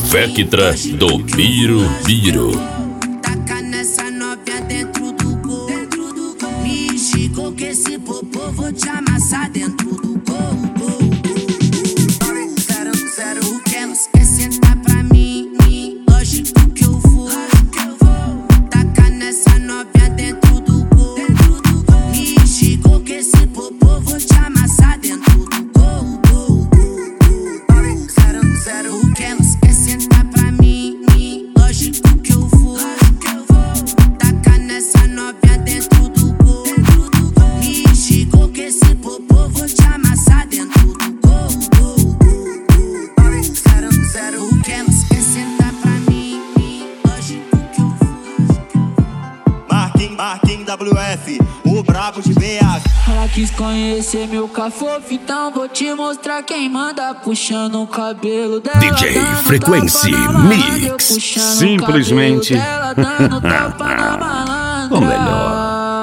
Vectra do Birubiru. Taca nessa novinha dentro do gol. Me esticou que esse popô vou te amassar dentro do gol. 0-0 o que elas quer sentar pra mim. Lógico que eu vou. Taca nessa novinha dentro do gol. Me esticou que esse popô vou te amassar dentro do gol. 0-0 o que elas quer sentar pra mim. Lógico que eu vou. Taca nessa novinha dentro do gol. Me esticou que esse popô vou te amassar dentro do gol. 0-0 o que elas quer sentar pra mim. Lógico que eu vou. Marquinhos WF, o brabo de BH. Ela quis conhecer meu cafofo, então vou te mostrar quem manda. Puxando o cabelo dela, DJ dando Frequency tapa na malandra. Mix. Eu puxando o Simplesmente cabelo dela, dando tapa na malandra. O melhor.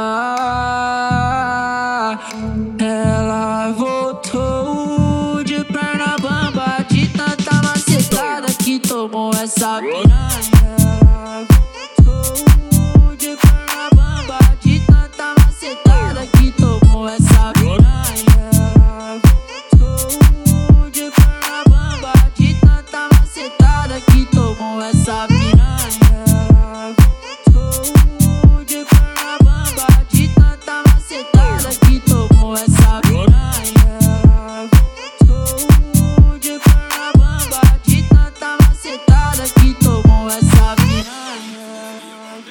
Ela voltou de perna bamba, de tanta macetada que tomou essa piranha.